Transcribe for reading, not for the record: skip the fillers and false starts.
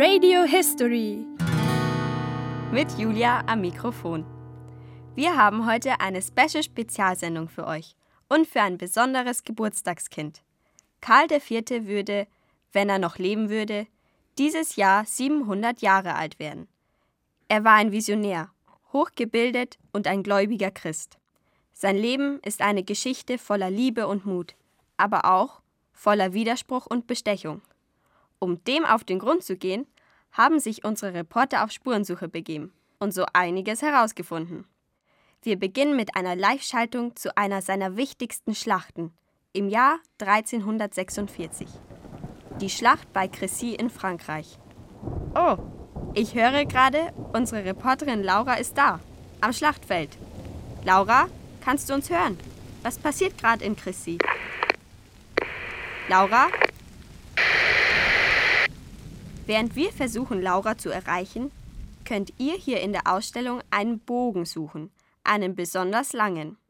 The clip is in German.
Radio History mit Julia am Mikrofon. Wir haben heute eine Special-Spezialsendung für euch und für ein besonderes Geburtstagskind. Karl IV. würde, wenn er noch leben würde, dieses Jahr 700 Jahre alt werden. Er war ein Visionär, hochgebildet und ein gläubiger Christ. Sein Leben ist eine Geschichte voller Liebe und Mut, aber auch voller Widerspruch und Bestechung. Um dem auf den Grund zu gehen, haben sich unsere Reporter auf Spurensuche begeben und so einiges herausgefunden. Wir beginnen mit einer Live-Schaltung zu einer seiner wichtigsten Schlachten im Jahr 1346. Die Schlacht bei Crécy in Frankreich. Oh, ich höre gerade, unsere Reporterin Laura ist da, am Schlachtfeld. Laura, kannst du uns hören? Was passiert gerade in Crécy? Laura? Während wir versuchen, Laura zu erreichen, könnt ihr hier in der Ausstellung einen Bogen suchen, einen besonders langen.